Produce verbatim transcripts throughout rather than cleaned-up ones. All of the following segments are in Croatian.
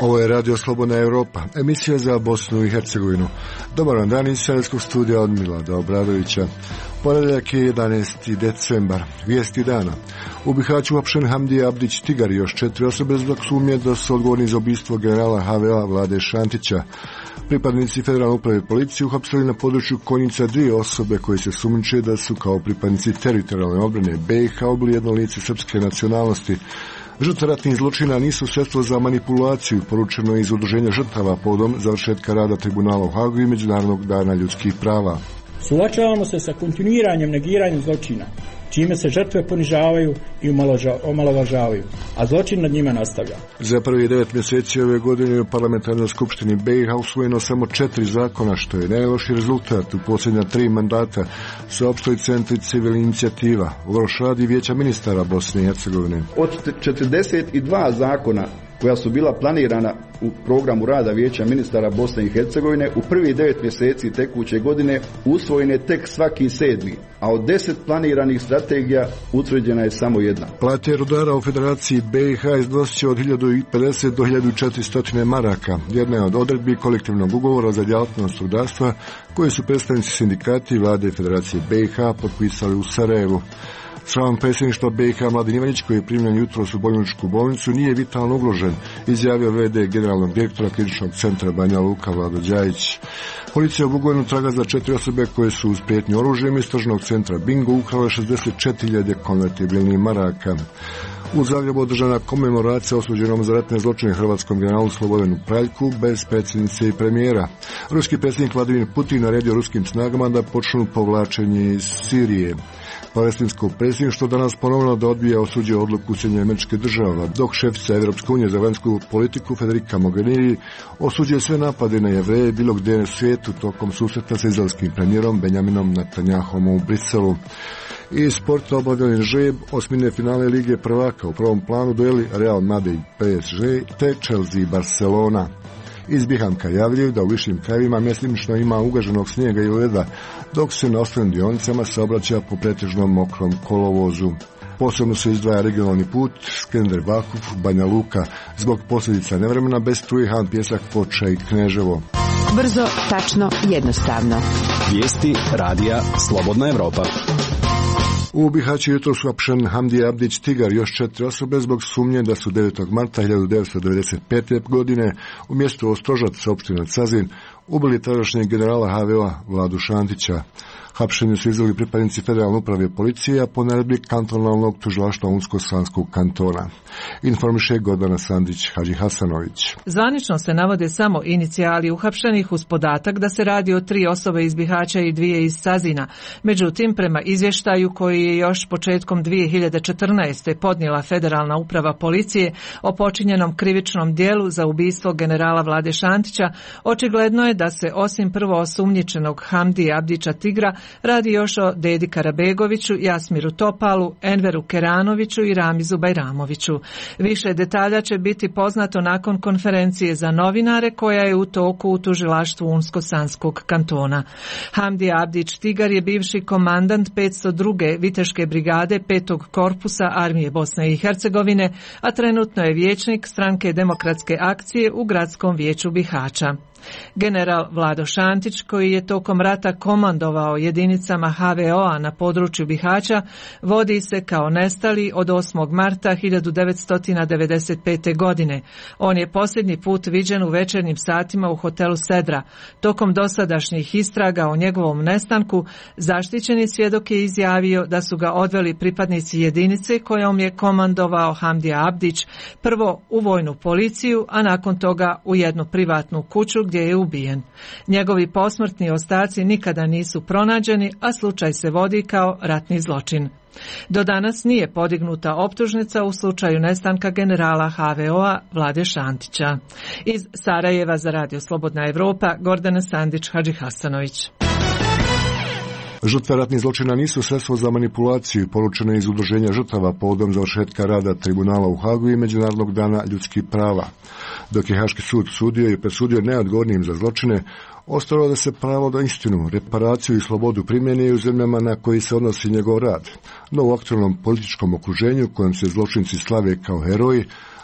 Ovo je Radio Slobodna Europa, emisija za Bosnu i Hercegovinu. Dobar dan iz Sarajevskog studija od Milada Obradovića. Ponedjeljak je jedanaesti decembar. Vijesti dana. U Bihaću uhapšen Hamdija Abdić Tigar i još četiri osobe zbog sumnje da su odgovorni za ubistvo generala ha ve a Vlade Šantića. Pripadnici Federalne uprave policije uhapsili na području Konjica dvije osobe koje se sumnjiče da su kao pripadnici teritorijalne obrane be i ha ubili jedno lice srpske nacionalnosti. Žrtve ratnih zločina nisu sredstvo za manipulaciju, poručeno je iz udruženja žrtava povodom završetka rada tribunala u Hagu i Međunarodnog dana ljudskih prava. Suočavamo se sa kontinuiranjem negiranjem zločina, čime se žrtve ponižavaju i omalovažavaju, a zločin nad njima nastavlja. Za prvi devet mjeseci ove godine u Parlamentarnoj skupštini be i ha usvojeno samo četiri zakona, što je najlošiji rezultat u posljednja tri mandata, saopštili Centri civilnih inicijativa. Loš rad i Vijeća ministara Bosne i Hercegovine. Od četrdeset dva zakona koja su bila planirana u programu rada Vijeća ministara Bosne i Hercegovine, u prvi devet mjeseci tekuće godine usvojen je tek svaki sedmi, a od deset planiranih strategija utvrđena je samo jedna. Plate rudara u Federaciji be i ha iznosit će od hiljadu pedeset do hiljadu četiristo maraka. Jedna je od odredbi kolektivnog ugovora za djelatnost rudarstva koje su predstavnici sindikati i vlade Federacije be i ha potpisali u Sarajevu. Član predsjedništva be i ha Mladen Ivanić, koji je primljen jutros u bolničku bolnicu, nije vitalno ugrožen, izjavio ve de generalnog direktora kliničkog centra Banja Luka Vlado Đajić. Policija u Bugojnu traga za četiri osobe koje su uz prijetnju oružjem iz tržnog centra Bingo ukrale šezdeset četiri hiljade konvertibilnih maraka. U Zagrebu održana komemoracija osuđenom za ratne zločine hrvatskom generalu Slobodanu Praljku bez predsjednice i premijera. Ruski predsjednik Vladimir Putin naredio ruskim snagama da počnu povlačenje iz Sirije. Palestinsko predsjedništvo danas ponovno da odbija osuđuje odluku Sjedinjenih Američkih Država, dok šefica Europske unije za vanjsku politiku Federica Mogherini osuđuje sve napade na Jevreje bilo gdje na svijetu tokom susreta sa izraelskim premijerom Benjaminom Netanyahom u Briselu. I sporta obavljen žreb osmine finale Lige prvaka. U prvom planu dueli Real Madrid pe es ge te Chelsea Barcelona. Iz Bihanka javljaju da u višim krajevima mjestimično ima ugaženog snijega i leda, dok se na ostalim dionicama saobraća po pretežno mokrom kolovozu. Posebno se izdvaja regionalni put Skender Bakuf, Banja Luka, zbog posljedica nevremena bez struje, Han Pjesak, Foča i Kneževo. Brzo, tačno, jednostavno. Vijesti radija Slobodna Evropa. U Bihaću jutro su uhapšen Hamdija Abdić Tigar i još četiri osobe zbog sumnje da su devetog marta hiljadu devetsto devedeset pete. godine u mjestu Ostrožac, opština Cazin, ubili tadašnjeg generala ha ve a Vladu Šantića. Hapšenje su izveli pripadnici Federalne uprave policije, a po naredbi kantonalnog tužilaštva Unsko-Sanskog kantona. Informiše Gordana Sandić Hadži Hasanović. Zvanično se navode samo inicijali uhapšenih uz podatak da se radi o tri osobe iz Bihaća i dvije iz Cazina. Međutim, prema izvještaju koji je još početkom dvije hiljade četrnaeste. podnijela Federalna uprava policije o počinjenom krivičnom dijelu za ubistvo generala Vlade Šantića, očigledno je da se osim prvo osumnjičenog Hamdija Abdića Tigra radi još o Dedi Karabegoviću, Jasmiru Topalu, Enveru Keranoviću i Ramizu Bajramoviću. Više detalja će biti poznato nakon konferencije za novinare koja je u toku u tužilaštvu Unsko-Sanskog kantona. Hamdija Abdić Tigar je bivši komandant petsto druge viteške brigade petog korpusa armije Bosne i Hercegovine, a trenutno je vijećnik stranke Demokratske akcije u gradskom vijeću Bihaća. General Vlado Šantić, koji je tokom rata komandovao jedinicama ha ve a na području Bihaća, vodi se kao nestali od osmog marta hiljadu devetsto devedeset pete. godine. On je posljednji put viđen u večernjim satima u hotelu Sedra. Tokom dosadašnjih istraga o njegovom nestanku, zaštićeni svjedok je izjavio da su ga odveli pripadnici jedinice kojom je komandovao Hamdija Abdić, prvo u vojnu policiju, a nakon toga u jednu privatnu kuću gdje je ubijen. Njegovi posmrtni ostaci nikada nisu pronađeni, a slučaj se vodi kao ratni zločin. Do danas nije podignuta optužnica u slučaju nestanka generala ha ve a Vlade Šantića. Iz Sarajeva za Radio Slobodna Evropa, Gordana Sandić Hadži Hasanović. Žrtve ratnih zločina nisu sredstvo za manipulaciju, poručeno iz udruženja žrtava povodom završetka rada tribunala u Hagu i Međunarodnog dana ljudskih prava. Dok je Haški sud sudio i presudio neodgovornim za zločine, ostalo da se pravo na istinu, reparaciju i slobodu primjeni u zemljama na koji se odnosi njegov rad. No u aktualnom političkom okruženju u kojem se zločinci slave kao heroji,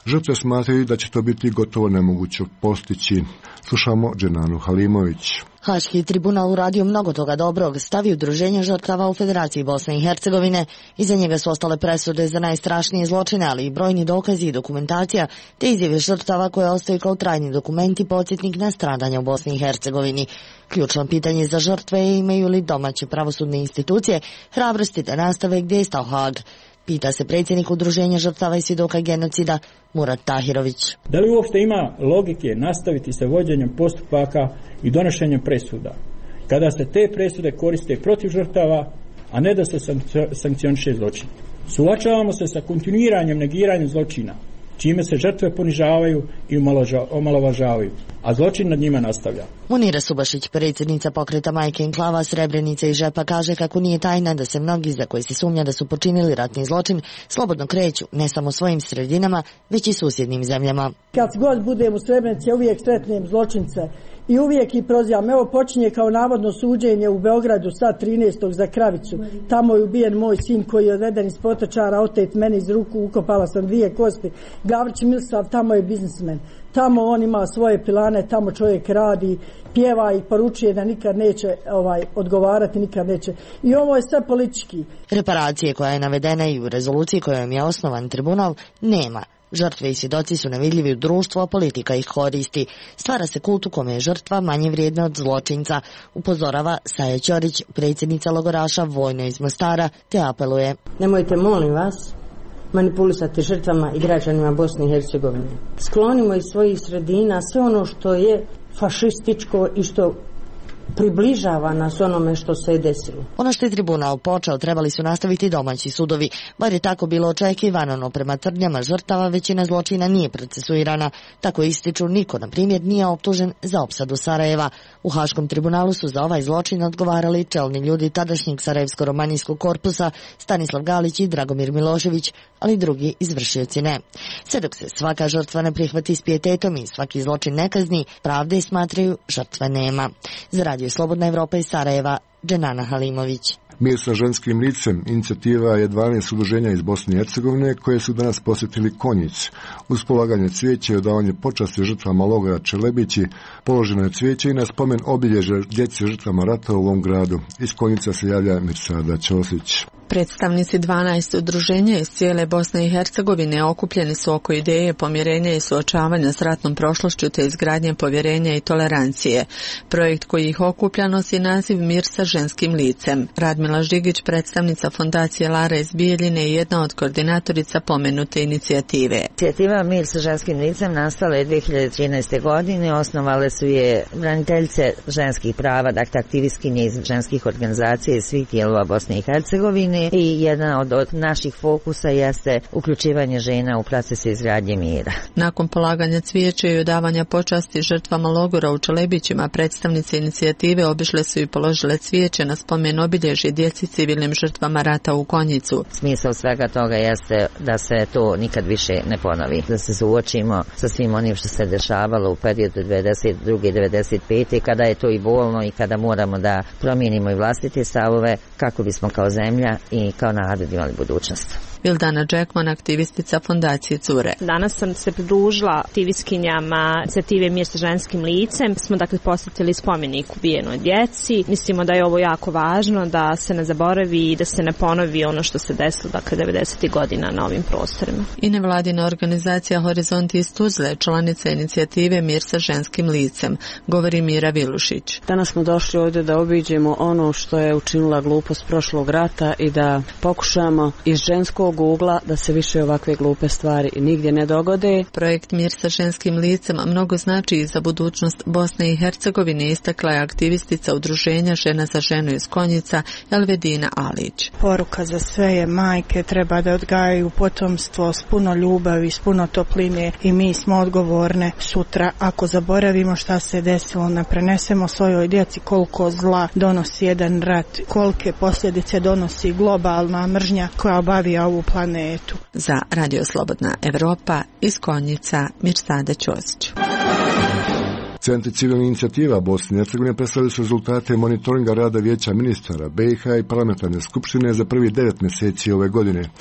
Žrtve smatraju da će to biti gotovo nemoguće postići. Slušamo Dženanu Halimović. Haški tribunal uradio mnogo toga dobrog, stavi udruženje žrtava u Federaciji Bosne i Hercegovine. Iza njega su ostale presude za najstrašnije zločine, ali i brojni dokazi i dokumentacija, te izjave žrtava koje ostaju kao trajni dokumenti podsjetnik na stradanja u Bosni i Hercegovini. Ključno pitanje za žrtve je imaju li domaće pravosudne institucije hrabrosti da nastave gdje je stao Haag. Pita se predsjednik udruženja žrtava i svjedoka genocida Murat Tahirović. Da li uopšte ima logike nastaviti sa vođenjem postupaka i donošenjem presuda, kada se te presude koriste protiv žrtava, a ne da se sankcioniše zločin? Suočavamo se sa kontinuiranjem negiranja zločina, čime se žrtve ponižavaju i omalovažavaju, a zločin nad njima nastavlja. Munira Subašić, predsjednica pokreta Majke Enklava Srebrenice i Žepa, kaže kako nije tajna da se mnogi za koji se sumnja da su počinili ratni zločin slobodno kreću ne samo svojim sredinama, već i susjednim zemljama. Kad god budem u Srebrenici, uvijek sretnem zločince i uvijek ih prozivam. Evo počinje kao navodno suđenje u Beogradu sad trinaestog za Kravicu. Tamo je ubijen moj sin koji je odveden iz Potočara, otet meni iz ruku, ukopala sam dvije kosti. Gavrić Milsav, tamo je biznismen. Tamo on ima svoje pilane, tamo čovjek radi, pjeva i poručuje da nikad neće ovaj, odgovarati, nikad neće. I ovo je sve politički. Reparacije koja je navedena i u rezoluciji kojom je osnovan tribunal nema. Žrtve i svjedoci su nevidljivi u društvu, a politika ih koristi. Stvara se kult u kome je žrtva manje vrijedna od zločinca, upozorava Saja Ćorić, predsjednica logoraša Vojno iz Mostara, te apeluje. Nemojte, molim vas, manipulisati žrtvama i građanima Bosne i Hercegovine. Sklonimo iz svojih sredina sve ono što je fašističko i što približava nas onome što se je desilo. Ono što je tribunal počeo trebali su nastaviti domaći sudovi, bar je tako bilo očekivano, no prema tvrdnjama žrtava većina zločina nije procesuirana. Tako ističu, niko, na primjer, nije optužen za opsadu Sarajeva. U Haškom tribunalu su za ovaj zločin odgovarali čelni ljudi tadašnjeg Sarajevsko-romanijskog korpusa Stanislav Galić i Dragomir Milošević, ali drugi izvršioci ne. Sve dok se svaka žrtva ne prihvati s pijetetom i svaki zločin ne kazni, pravde smatraju žrtve nema. Za Radio Slobodna Evropa iz Sarajeva, Dženana Halimović. Mir sa ženskim licem inicijativa je dvanaest udruženja iz Bosne i Hercegovine koje su danas posjetili Konjic. Uz polaganje cvijeća i odavanje počasti žrtvama logora Čelebići položeno je cvijeće i na spomen obilježja djeci žrtvama rata u ovom gradu. Iz Konjica se javlja Mirsada Ćosić. Predstavnici dvanaest udruženja iz cijele Bosne i Hercegovine okupljeni su oko ideje pomirenja i suočavanja s ratnom prošlošću te izgradnje povjerenja i tolerancije. Projekt koji ih okuplja nosi naziv Mir sa ženskim licem. Radmila Žigić, predstavnica fondacije Lara iz Bijeljine i jedna od koordinatorica pomenute inicijative. Inicijativa Mir sa ženskim licem nastala je dvije hiljade trinaeste. godine, osnovale su je braniteljice ženskih prava, dakle aktivistkinje iz ženskih organizacija iz svih dijelova Bosne i Hercegovine. I jedan od, od naših fokusa jeste uključivanje žena u proces izgradnje mira. Nakon polaganja cvijeća i odavanja počasti žrtvama logora u Čelebićima, predstavnice inicijative obišle su i položile cvijeće na spomen obilježje djeci civilnim žrtvama rata u Konjicu. Smisao svega toga jeste da se to nikad više ne ponovi. Da se suočimo sa svim onim što se dešavalo u periodu devedeset druge i devedeset pete. kada je to i bolno i kada moramo da promijenimo i vlastite stavove kako bismo kao zemlja i kao narod imali budućnost. Vildana Džekman, aktivistica fondacije Cure. Danas sam se pridružila aktivistkinjama inicijative Mir sa ženskim licem. Smo dakle posjetili spomenik ubijenoj djeci. Mislimo da je ovo jako važno, da se ne zaboravi i da se ne ponovi ono što se desilo dakle devedesetih godina na ovim prostorima. I nevladina organizacija Horizonti iz Tuzle, članica inicijative Mir sa ženskim licem, govori Mira Vilušić. Danas smo došli ovdje da obiđemo ono što je učinila glupost prošlog rata i da pokušamo iz ženskog ugla da se više ovakve glupe stvari nigdje ne dogode. Projekt Mir sa ženskim licem mnogo znači i za budućnost Bosne i Hercegovine, istakla je aktivistica udruženja Žena za ženu iz Konjica Elvedina Alić. Poruka za sve je majke treba da odgajaju potomstvo s puno ljubavi, s puno topline i mi smo odgovorne sutra ako zaboravimo šta se desilo, ne prenesemo svojoj djeci koliko zla donosi jedan rat, kolike posljedice donosi globalna mržnja koja obavija ovu planetu. Za Radio Slobodna Evropa iz Konjica, Mirsada Ćosić. Centri civilnih inicijativa Bosne i Hercegovine predstavili su rezultate monitoringa rada Vijeća ministara B i H i parlamentarne skupštine za prvi devet mjeseci ove godine.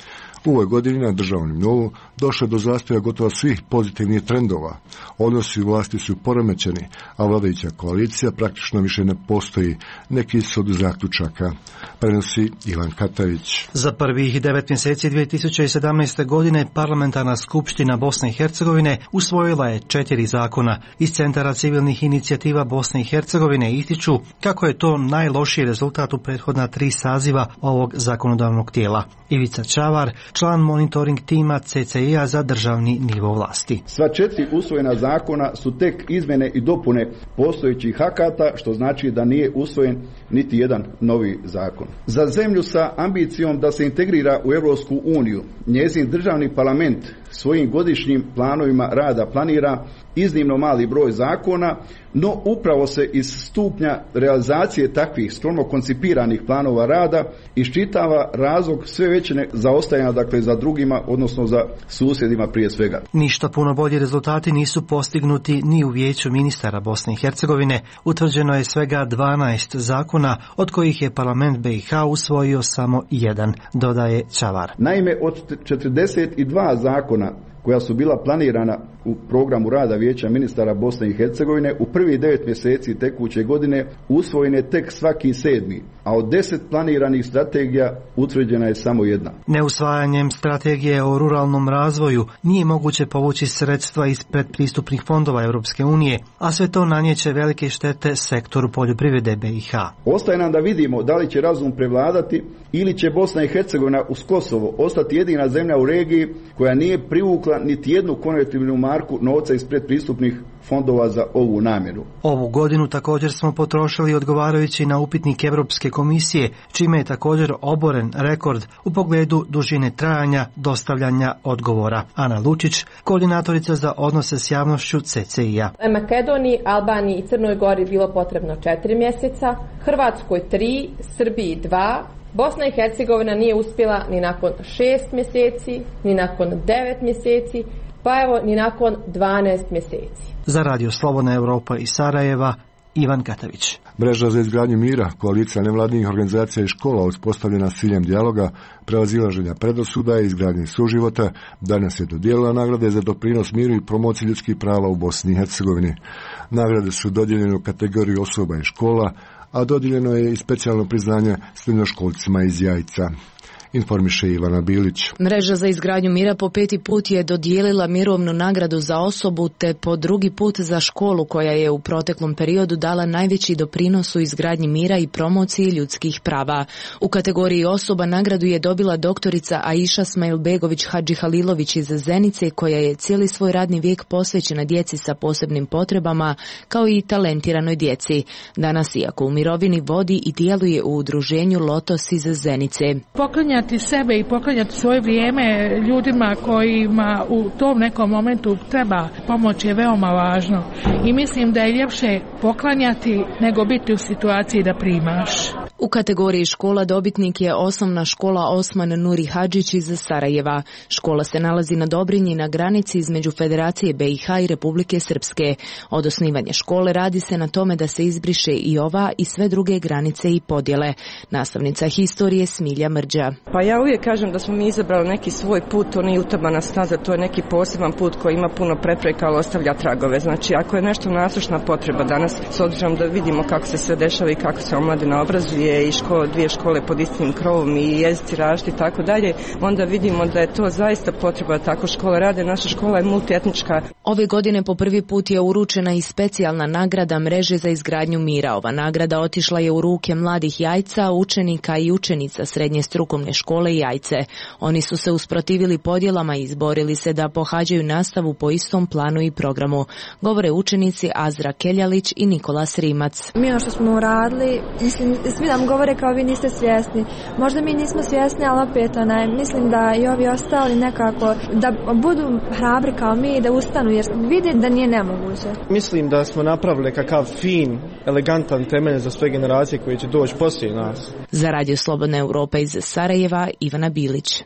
U ovoj godini na državnom nivou došlo do zastoja gotovo svih pozitivnih trendova. Odnosi u vlasti su poremećeni, a vladajuća koalicija praktično više ne postoji. Neki su od zaključaka. Prenosi Ivan Katavić. Za prvih devet mjeseci dvije tisuće sedamnaeste. godine Parlamentarna skupština Bosne i Hercegovine usvojila je četiri zakona. Iz Centara civilnih inicijativa Bosne i Hercegovine ističu kako je to najlošiji rezultat u prethodna tri saziva ovog zakonodavnog tijela. Ivica Čavar, član monitoring tima C C I-a za državni nivo vlasti. Sva četiri usvojena zakona su tek izmjene i dopune postojećih akata, što znači da nije usvojen niti jedan novi zakon. Za zemlju sa ambicijom da se integrira u Europsku uniju, njezin državni parlament svojim godišnjim planovima rada planira iznimno mali broj zakona, no upravo se iz stupnja realizacije takvih skromno koncipiranih planova rada iščitava razlog sve veće zaostajanja, dakle za drugima, odnosno za susjedima prije svega. Ništa puno bolji rezultati nisu postignuti ni u Vijeću ministara Bosne i Hercegovine. Utvrđeno je svega dvanaest zakona, od kojih je parlament B i H usvojio samo jedan, dodaje Čavar. Naime, od četrdeset dva zakona koja su bila planirana u programu rada Vijeća ministara Bosne i Hercegovine, u prvih devet mjeseci tekuće godine usvojen je tek svaki sedmi, a od deset planiranih strategija utvrđena je samo jedna. Neusvajanjem strategije o ruralnom razvoju nije moguće povući sredstva iz predpristupnih fondova Europske unije, a sve to nanijeće velike štete sektoru poljoprivrede B i H. Ostaje nam da vidimo da li će razum prevladati ili će Bosna i Hercegovina uz Kosovo ostati jedina zemlja u regiji koja nije privukla niti jednu konvertibilnu marku novca iz predpristupnih fondova za ovu namjeru. Ovu godinu također smo potrošili odgovarajući na upitnik Europske komisije, čime je također oboren rekord u pogledu dužine trajanja dostavljanja odgovora. Ana Lučić, koordinatorica za odnose s javnošću C C I-a. Makedoniji, Albaniji i Crnoj Gori bilo potrebno četiri mjeseca, Hrvatskoj tri, Srbiji dva, Bosna i Hercegovina nije uspjela ni nakon šest mjeseci, ni nakon devet mjeseci, pa evo ni nakon dvanaest mjeseci. Za Radio Slobodna Europa iz Sarajeva, Ivan Katavić. Mreža za izgradnju mira, koalicija nevladinih organizacija i škola uspostavljena s ciljem dijaloga, prevazilaženja predrasuda i izgradnje suživota, danas je dodijelila nagrade za doprinos miru i promociji ljudskih prava u Bosni i Hercegovini. Nagrade su dodijeljene u kategoriji osoba i škola, a dodijeljeno je i specijalno priznanje srednjoškolcima iz Jajca. Informiše Ivana Bilić. Mreža za izgradnju mira po peti put je dodijelila mirovnu nagradu za osobu te po drugi put za školu koja je u proteklom periodu dala najveći doprinos u izgradnji mira i promociji ljudskih prava. U kategoriji osoba nagradu je dobila doktorica Aisha Smailbegović Hadži Halilović iz Zenice, koja je cijeli svoj radni vijek posvećena djeci sa posebnim potrebama kao i talentiranoj djeci. Danas, iako u mirovini, vodi i djeluje u udruženju Lotos iz Zenice. Poklanjati sebe i poklanjati svoje vrijeme ljudima kojima u tom nekom momentu treba pomoć je veoma važno. I mislim da je ljepše poklanjati nego biti u situaciji da primaš. U kategoriji škola dobitnik je osnovna škola Osman Nuri Hadžić iz Sarajeva. Škola se nalazi na Dobrinji na granici između Federacije B i H i Republike Srpske. Od osnivanja škole radi se na tome da se izbriše i ova i sve druge granice i podjele. Nastavnica historije Smilja Mrđa. Pa ja uvijek kažem da smo mi izabrali neki svoj put, to nije utabana staza, to je neki poseban put koji ima puno prepreka, ali ostavlja tragove. Znači, ako je nešto nasušna potreba danas, s obzirom da vidimo kako se sve dešava i kako se omladina obrazuje i škole, dvije škole pod istim krovom i jezici različiti i tako dalje, onda vidimo da je to zaista potreba da tako škole rade. Naša škola je multietnička. Ove godine po prvi put je uručena i specijalna nagrada Mreže za izgradnju mira. Ova nagrada otišla je u ruke mladih Jajca, učenika i učenica srednje strukovne škole Jajce. Oni su se usprotivili podjelama i izborili se da pohađaju nastavu po istom planu i programu. Govore učenici Azra Keljalić i Nikola Srimac. Mi ono što smo uradili, mislim, svi nam govore kao vi niste svjesni. Možda mi nismo svjesni, ali opet onaj, mislim da i ovi ostali nekako da budu hrabri kao mi i da ustanu, jer vide da nije nemoguće. Mislim da smo napravili kakav fin, elegantan temelj za sve generacije koje će doći poslije nas. Za Radio Slobodna Europa iz Sarajeva, Ivana Bilić.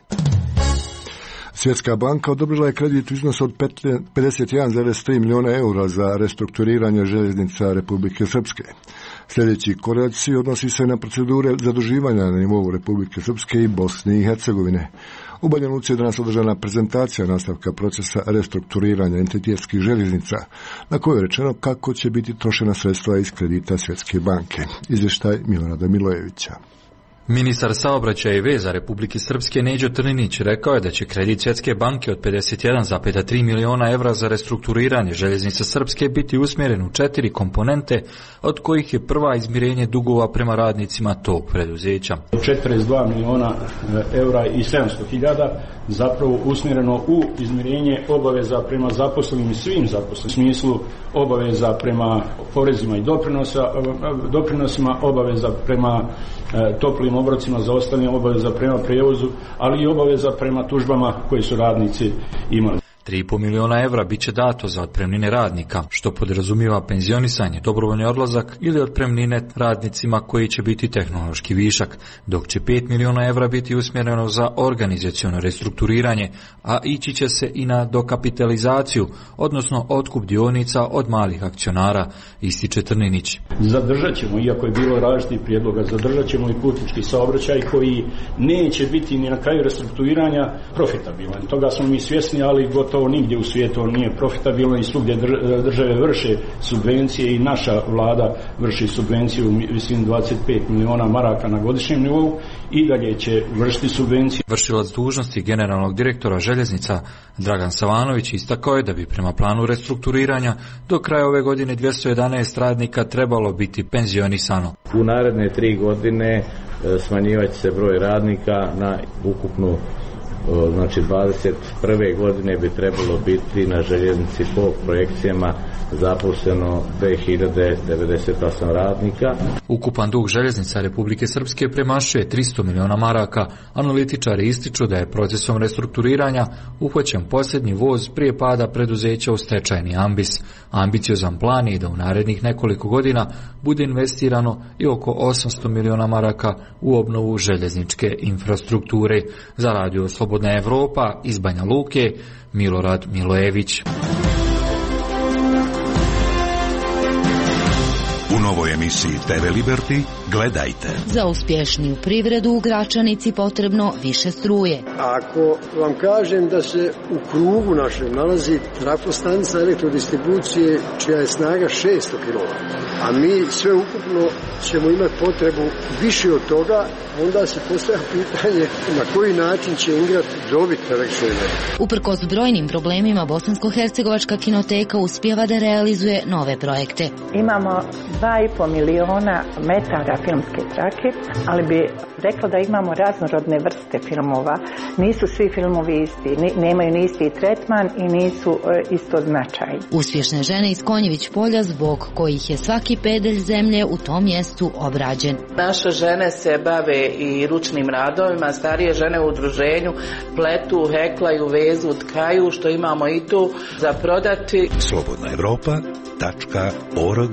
Svjetska banka odobrila je kredit u iznosu od pedeset jedan zarez tri milijuna eura za restrukturiranje željeznica Republike Srpske. Sljedeći koraci odnosi se na procedure zaduživanja na nivou Republike Srpske i Bosne i Hercegovine. U Banja Luci je danas održana prezentacija nastavka procesa restrukturiranja entitetskih željeznica, na kojoj je rečeno kako će biti trošena sredstva iz kredita Svjetske banke. Izvještaj Milorada Milojevića. Ministar saobraćaja i veza Republike Srpske Neđo Trninić rekao je da će kredit Svjetske banke od pedeset jedan zarez tri miliona evra za restrukturiranje željeznica Srpske biti usmjeren u četiri komponente, od kojih je prva izmirenje dugova prema radnicima tog preduzeća. četrdeset dva miliona evra i sedamsto hiljada zapravo usmjereno u izmirenje obaveza prema zaposlenim i svim zaposlenim, u smislu obaveza prema porezima i doprinosa, doprinosima, obaveza prema toplim obrocima za ostalim, obaveza prema prijevozu, ali i obaveza prema tužbama koje su radnici imali. tri i pol miliona evra bit će dato za otpremnine radnika, što podrazumijeva penzionisanje, dobrovoljni odlazak ili otpremnine radnicima koji će biti tehnološki višak, dok će pet miliona evra biti usmjereno za organizaciono restrukturiranje, a ići će se i na dokapitalizaciju, odnosno otkup dionica od malih akcionara, ističe Trninić. Zadržat ćemo, iako je bilo različitih prijedloga, zadržat ćemo i putnički saobraćaj koji neće biti ni na kraju restrukturiranja profitabilan. Toga smo mi svjesni, ali gotovo nigdje u svijetu nije profitabilno i svugdje države vrše subvencije i naša vlada vrši subvencije u visini dvadeset pet miliona maraka na godišnjem nivou i dalje će vršiti subvencije. Vršilac dužnosti generalnog direktora željeznica Dragan Savanović istakao je da bi prema planu restrukturiranja do kraja ove godine dvjesto jedanaest radnika trebalo biti penzionisano. U naredne tri godine smanjivat će se broj radnika na ukupnu, znači dvadeset prve godine bi trebalo biti na željeznici po projekcijama zaposleno dvije hiljade devedeset osam radnika. Ukupan dug željeznica Republike Srpske premašuje tristo miliona maraka. Analitičari ističu da je procesom restrukturiranja uhvaćen posljednji voz prije pada preduzeća u stečajni ambis. Ambiciozan plan je da u narednih nekoliko godina bude investirano i oko osamsto miliona maraka u obnovu željezničke infrastrukture. Za Radio Slobodna Evropa iz Banja Luke, Milorad Milojević. U novoj emisiji te ve Liberty gledajte. Za uspješniju privredu u Gračanici potrebno više struje. Ako vam kažem da se u krugu našem nalazi trafostanica elektrodistribucije čija je snaga šesto kilovata, a mi sve ukupno ćemo imati potrebu više od toga, onda se postavlja pitanje na koji način će Ingrad dobiti električnu energiju. Uprkos brojnim problemima, Bosansko-hercegovačka kinoteka uspijeva da realizuje nove projekte. Imamo dva i pol miliona metara filmske trake, ali bi rekla da imamo raznorodne vrste filmova. Nisu svi filmovi isti, nemaju ni isti tretman i nisu e, isto značaj. Uspješne žene iz Konjević polja, zbog kojih je svaki pedalj zemlje u tom mjestu obrađen. Naše žene se bave i ručnim radovima, starije žene u udruženju pletu, heklaju, vezu, tkaju, što imamo i tu za prodati. Slobodna Evropa tačka org.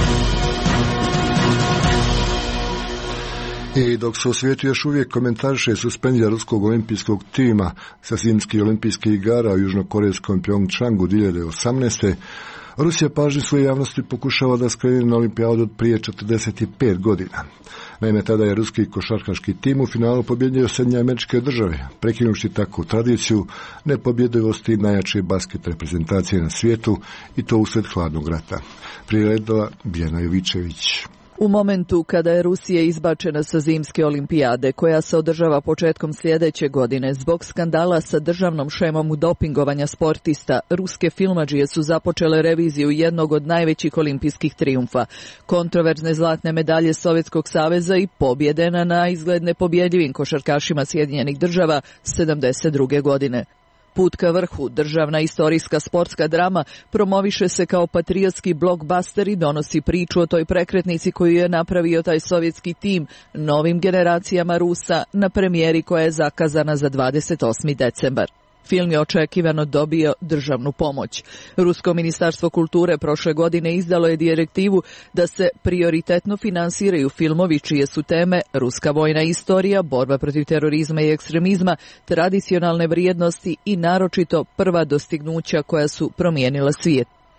I dok se u svijetu još uvijek komentariše suspenzija ruskog olimpijskog tima sa zimskih olimpijskih igara u južnokorejskom Pjongčangu dvije hiljade osamnaeste. Rusija pažnju svoje javnosti pokušava da skrene na olimpijadu od prije četrdeset pet godina. Naime, tada je ruski košarkaški tim u finalu pobjedio Sjedinjene Američke Države, prekinuši takvu tradiciju nepobjedivosti najjače basket reprezentacije na svijetu i to usred hladnog rata. Priredila Bijana Jovičević. U momentu kada je Rusija izbačena sa zimske olimpijade, koja se održava početkom sljedeće godine, zbog skandala sa državnom šemom dopingovanja sportista, ruske filmadžije su započele reviziju jednog od najvećih olimpijskih trijumfa, kontroverzne zlatne medalje Sovjetskog saveza i pobjede na naizgled nepobjedljivim košarkašima Sjedinjenih Država sedamdeset druge godine. Put ka vrhu, državna istorijska sportska drama, promoviše se kao patriotski blockbuster i donosi priču o toj prekretnici koju je napravio taj sovjetski tim novim generacijama Rusa na premijeri koja je zakazana za dvadeset osmi decembar. Film je očekivano dobio državnu pomoć. Rusko ministarstvo kulture prošle godine izdalo je direktivu da se prioritetno finansiraju filmovi čije su teme ruska vojna istorija, borba protiv terorizma i ekstremizma, tradicionalne vrijednosti i naročito prva dostignuća koja su promijenila svijet.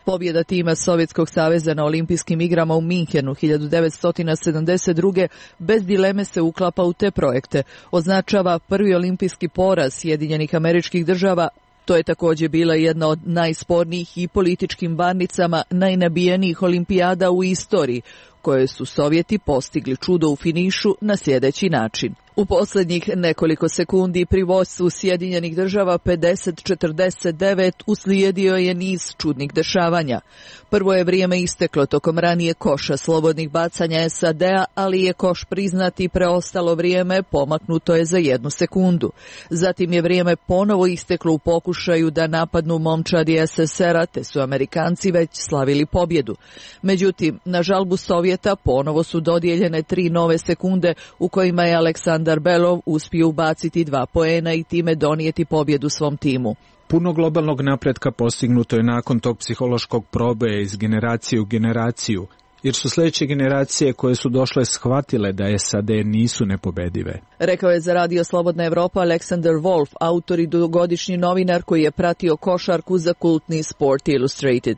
Pobjeda tima Sovjetskog saveza na olimpijskim igrama u Minhenu hiljadu devetsto sedamdeset druge bez dileme se uklapa u te projekte. Označava prvi olimpijski poraz Sjedinjenih Američkih Država. To je također bila jedna od najspornijih i političkim varnicama najnabijenijih olimpijada u istoriji, koje su Sovjeti postigli čudo u finišu na sljedeći način. U posljednjih nekoliko sekundi pri vodstvu Sjedinjenih Država pedeset četrdeset devet uslijedio je niz čudnih dešavanja. Prvo je vrijeme isteklo tokom ranije koša slobodnih bacanja S A D-a, ali je koš priznati preostalo vrijeme pomaknuto je za jednu sekundu. Zatim je vrijeme ponovo isteklo u pokušaju da napadnu momčadi S S S R-a, te su Amerikanci već slavili pobjedu. Međutim, na žalbu Sovjeta ponovo su dodijeljene tri nove sekunde u kojima je Aleksandar Belov uspio ubaciti dva poena i time donijeti pobjedu svom timu. Puno globalnog napretka postignuto je nakon tog psihološkog proboja iz generacije u generaciju, jer su sljedeće generacije koje su došle shvatile da S A D nisu nepobedive. Rekao je za Radio Slobodna Evropa Alexander Wolf, autor i dugogodišnji novinar koji je pratio košarku za kultni Sport Illustrated.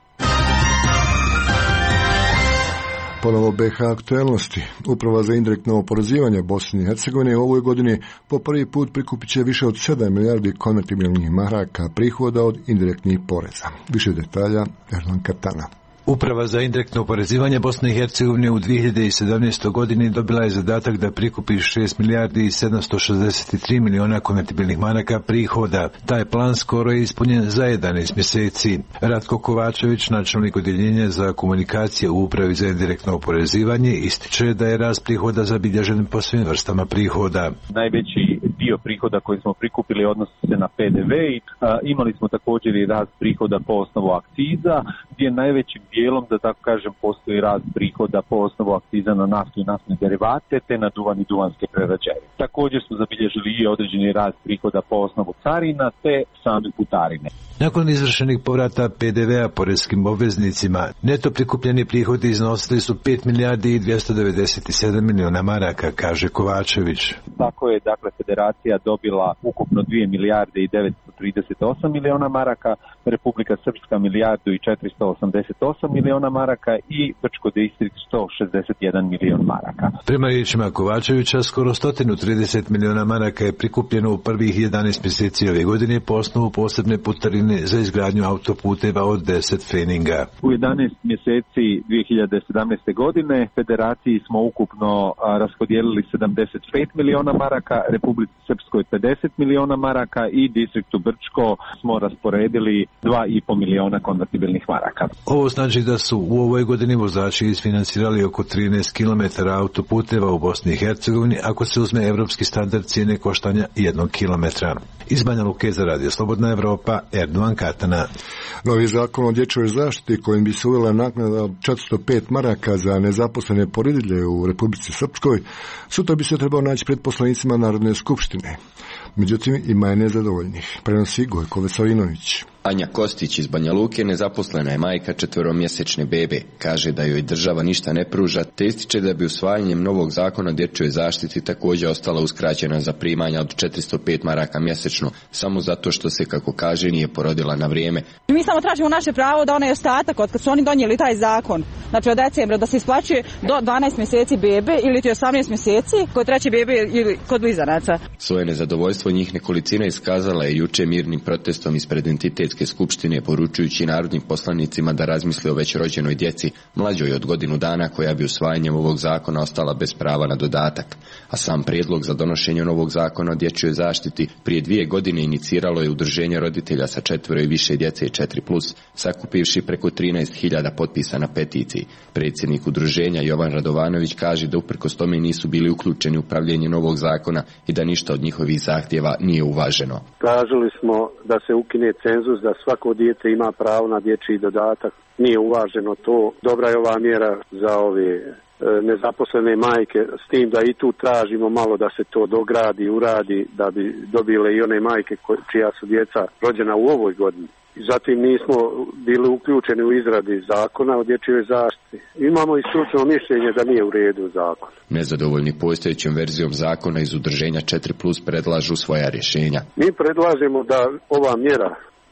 Ponovo B H aktuelnosti. Uprava za indirektno oporezivanje Bosne i Hercegovine u ovoj godini po prvi put prikupit će više od sedam milijardi konvertibilnih maraka prihoda od indirektnih poreza. Više detalja Erlan Katana. Uprava za indirektno oporezivanje Bosne i Hercegovine u dvije hiljade sedamnaestoj. godini dobila je zadatak da prikupi šest milijardi i sedamsto šezdeset tri miliona konvertibilnih maraka prihoda. Taj plan skoro je ispunjen za jedanaest mjeseci. Ratko Kovačević, načelnik odjeljenja za komunikacije u Upravi za indirektno oporezivanje, ističe da je rast prihoda zabilježen po svim vrstama prihoda. Najveći dio prihoda koji smo prikupili odnosi se na P D V i a, imali smo također i rast prihoda po osnovu akciza, gdje najvećim dijelom, da tako kažem, postoji rast prihoda po osnovu akciza na naftu i naftne derivate te na duvan i duvanske prerađevine. Također su zabilježili i određeni rast prihoda po osnovu carina te same putarine. Nakon izvršenih povrata P D V-a porezkim obveznicima, neto prikupljeni prihodi iznosili su pet milijardi i dvjesto devedeset sedam miliona maraka, kaže Kovačević. Tako je, dakle, federacija dobila ukupno dvije milijarde i devetsto trideset osam miliona maraka, Republika Srpska milijardu i četiristo osamdeset osam miliona maraka i Brčko distrikt sto šezdeset jedan milion maraka. Prema riječima Kovačevića, skoro sto trideset miliona maraka je prikupljeno u prvih jedanaest mjeseci ove godine po osnovu posebne putarine za izgradnju autoputeva od deset feninga. U jedanaest mjeseci dvije hiljade sedamnaeste. godine federaciji smo ukupno a, raspodijelili sedamdeset pet miliona maraka, Republici Srpskoj pedeset miliona maraka i distriktu Brčko smo rasporedili dva i pol miliona konvertibilnih maraka. Ovo znači da su u ovoj godini vozači isfinancirali oko trinaest kilometara autoputeva u Bosni i Hercegovini ako se uzme evropski standard cijene koštanja jednog kilometra. Iz Banja Luke za Radio Slobodna Evropa, Erdovan Katana. Novi zakon o dječjoj zaštiti kojim bi se uvela naknada četiristo pet maraka za nezaposlene porodilje u Republici Srpskoj, sutra bi se trebao naći pred poslanicima Narodne skupštine. Međutim, ima je nezadovoljnih. Prenosi Gojko Veselinović. Anja Kostić iz Banja Luke nezaposlena je majka četveromjesečne bebe. Kaže da joj država ništa ne pruža, te ističe da bi usvajanjem novog zakona o dječjoj zaštiti također ostala uskraćena za primanja od četiristo pet maraka mjesečno, samo zato što se, kako kaže, nije porodila na vrijeme. Mi samo tražimo naše pravo da onaj ostatak od kad su oni donijeli taj zakon, znači od decembra, da se isplaćuje do dvanaest mjeseci bebe ili ti osamnaest mjeseci kod treće bebe ili kod blizanaca. Svoje nezadovoljstvo njih nekolicina iskazala je juče mirnim protestom ispred entitetske skupštine, poručujući narodnim poslanicima da razmisle o već rođenoj djeci mlađoj od godinu dana koja bi usvajanjem ovog zakona ostala bez prava na dodatak. A sam prijedlog za donošenje novog zakona o dječjoj zaštiti prije dvije godine iniciralo je udruženje roditelja sa četvero i više djece četiri plus, sakupivši preko trinaest hiljada potpisa na peticiji. Predsjednik udruženja Jovan Radovanović kaže da uprkos tome nisu bili uključeni u pravljenje novog zakona i da ništa od njihovih zahtjeva nije uvaženo. Tražili smo da se ukine cenzus, da svako dijete ima pravo na dječji dodatak. Nije uvaženo to. Dobra je ova mjera za ove nezaposlene majke, s tim da i tu tražimo malo da se to dogradi, uradi, da bi dobile i one majke čija su djeca rođena u ovoj godini. Zatim nismo bili uključeni u izradi zakona o dječjoj zaštiti. Imamo i stručno mišljenje da nije u redu zakon. Nezadovoljni postojećom verzijom zakona iz udruženja četiri plus predlažu svoja rješenja. Mi predlažemo da ova mjera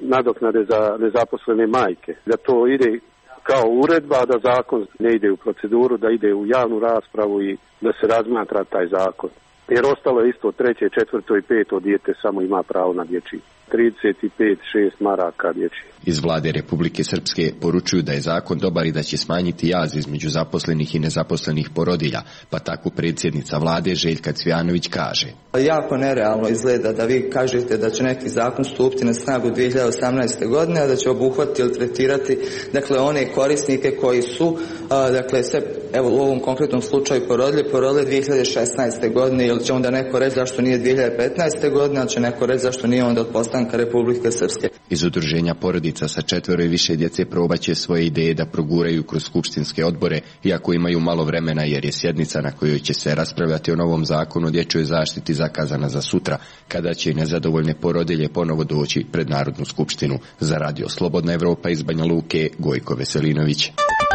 nadoknade za nezaposlene majke. Da to ide kao uredba, da zakon ne ide u proceduru, da ide u javnu raspravu i da se razmatra taj zakon. Jer ostalo je isto treće, četvrto i peto dijete samo ima pravo na dječji. trideset pet šest maraka dječji. Iz vlade Republike Srpske poručuju da je zakon dobar i da će smanjiti jaz između zaposlenih i nezaposlenih porodilja, pa tako predsjednica vlade Željka Cvijanović kaže. Jako nerealno izgleda da vi kažete da će neki zakon stupiti na snagu dvije hiljade osamnaeste. godine, a da će obuhvatiti ili tretirati dakle one korisnike koji su a, dakle sve, evo u ovom konkretnom slučaju porodilje, porodilje dvije hiljade šesnaeste. godine, ili će onda neko reći zašto nije dvije hiljade petnaeste. godine, ali će neko reći zašto nije onda od postanka Republike Srpske. Iz udruženja porodica sa četvero i više djece probaće svoje ideje da proguraju kroz skupštinske odbore, iako imaju malo vremena jer je sjednica na kojoj će se raspravljati o novom zakonu o dječjoj zaštiti zakazana za sutra, kada će i nezadovoljne porodilje ponovo doći pred Narodnu skupštinu. Za radio Slobodna Evropa iz Banja Luke, Gojko Veselinović.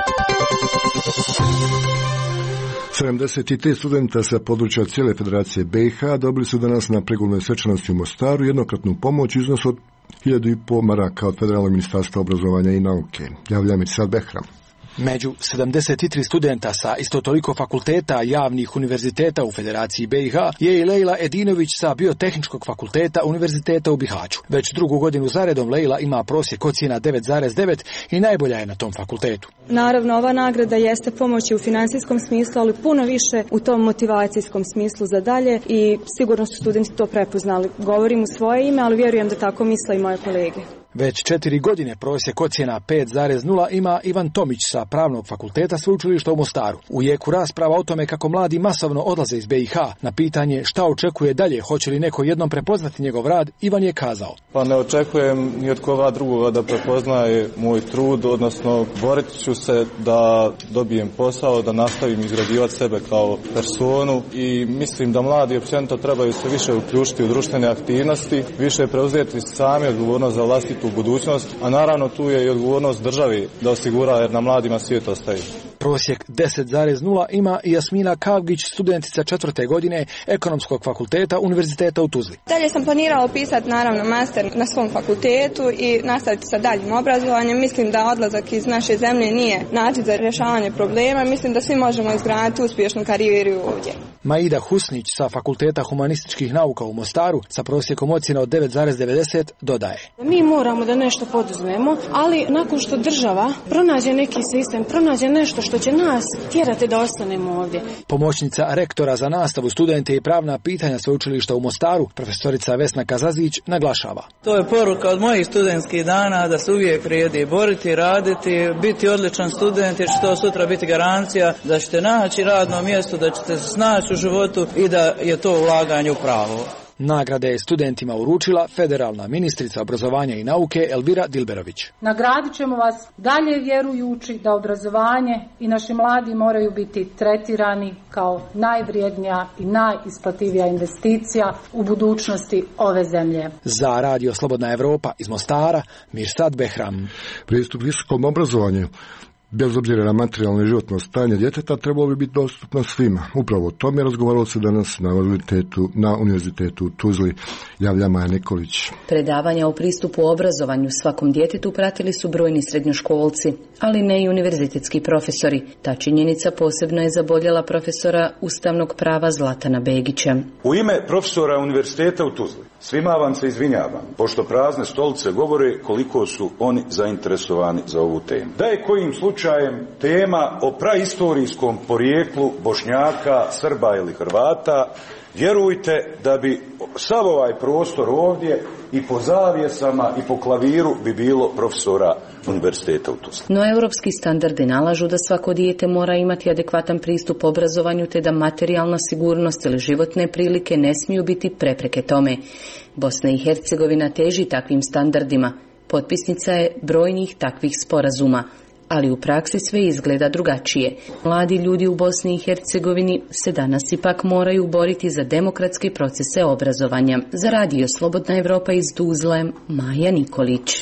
sedamdeset tri studenta sa područja cijele Federacije B i H dobili su danas na pregovnoj svečanosti u Mostaru jednokratnu pomoć u iznosu od hiljadu i pol maraka od Federalnog ministarstva obrazovanja i nauke. Javlja Mirsad Behram. Među sedamdeset tri studenta sa isto toliko fakulteta javnih univerziteta u Federaciji B i H je i Lejla Edinović sa Biotehničkog fakulteta Univerziteta u Bihaću. Već drugu godinu zaredom Lejla ima prosjek ocjena devet zarez devet i najbolja je na tom fakultetu. Naravno, ova nagrada jeste pomoć u finansijskom smislu, ali puno više u tom motivacijskom smislu za dalje i sigurno su studenti to prepoznali. Govorim u svoje ime, ali vjerujem da tako misle i moje kolege. Već četiri godine prosjek ocjena pet zarez nula ima Ivan Tomić sa Pravnog fakulteta Sveučilišta u Mostaru. U jeku rasprava o tome kako mladi masovno odlaze iz B i H, na pitanje šta očekuje dalje, hoće li neko jednom prepoznati njegov rad, Ivan je kazao. Pa ne očekujem ni od koga drugoga da prepoznaje moj trud, odnosno borit ću se da dobijem posao, da nastavim izgrađivati sebe kao personu i mislim da mladi općenito trebaju se više uključiti u društvene aktivnosti, više preuzeti sami odgovornost za vlastitu budućnost, a naravno tu je i odgovornost državi da osigura jer na mladima svijet ostaje. Prosjek deset zarez nula ima i Jasmina Kavgić, studentica četvrte godine Ekonomskog fakulteta Univerziteta u Tuzli. Dalje sam planirala upisati naravno master na svom fakultetu i nastaviti sa daljim obrazovanjem. Mislim da odlazak iz naše zemlje nije način za rješavanje problema. Mislim da svi možemo izgraditi uspješnu karijeru ovdje. Maida Husnić sa Fakulteta humanističkih nauka u Mostaru sa prosjekom ocjena od devet zarez devedeset dodaje. Mi moramo da nešto poduzmemo, ali nakon što država pronađe neki sistem, pronađe nešto što će nas tjerati da ostanemo ovdje. Pomoćnica rektora za nastavu, studente i pravna pitanja Sveučilišta u Mostaru, profesorica Vesna Kazazić, naglašava. To je poruka od mojih studentskih dana da se uvijek vrijedi boriti, raditi, biti odličan student jer će to sutra biti garancija da ćete naći radno mjesto, da ćete se snaći u životu i da je to ulaganje u pravo. Nagrade je studentima uručila federalna ministrica obrazovanja i nauke Elvira Dilberović. Nagradit ćemo vas dalje vjerujući da obrazovanje i naši mladi moraju biti tretirani kao najvrijednija i najisplativija investicija u budućnosti ove zemlje. Za radio Slobodna Evropa iz Mostara, Mirsad Behram. Pristup visokom obrazovanju, bez obzira na materijalno i životno stanje djeteta, trebalo bi biti dostupno svima. Upravo o tome razgovaralo se danas na univerzitetu, na univerzitetu u Tuzli. Javlja Maja Nikolić. Predavanja o pristupu obrazovanju svakom djetetu pratili su brojni srednjoškolci, ali ne i univerzitetski profesori. Ta činjenica posebno je zaboljela profesora ustavnog prava Zlatana Begića. U ime profesora univerziteta u Tuzli svima vam se izvinjavam, pošto prazne stolice govore koliko su oni zainteresovani za ovu temu. Da je kojim slučajem tema o praistorijskom porijeklu Bošnjaka, Srba ili Hrvata, vjerujte da bi sav ovaj prostor ovdje i po zavjesama i po klaviru bi bilo profesora univerziteta u Tuzli. No europski standardi nalažu da svako dijete mora imati adekvatan pristup obrazovanju te da materijalna sigurnost ili životne prilike ne smiju biti prepreke tome. Bosna i Hercegovina teži takvim standardima. Potpisnica je brojnih takvih sporazuma. Ali u praksi sve izgleda drugačije. Mladi ljudi u Bosni i Hercegovini se danas ipak moraju boriti za demokratske procese obrazovanja. Za radio Slobodna Evropa iz Tuzle, Maja Nikolić.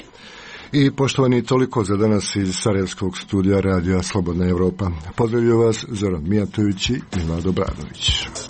I poštovani, toliko za danas iz Sarajevskog studija radija Slobodna Evropa. Pozdravljaju vas Zoran Mijatović i Vlado Bradović.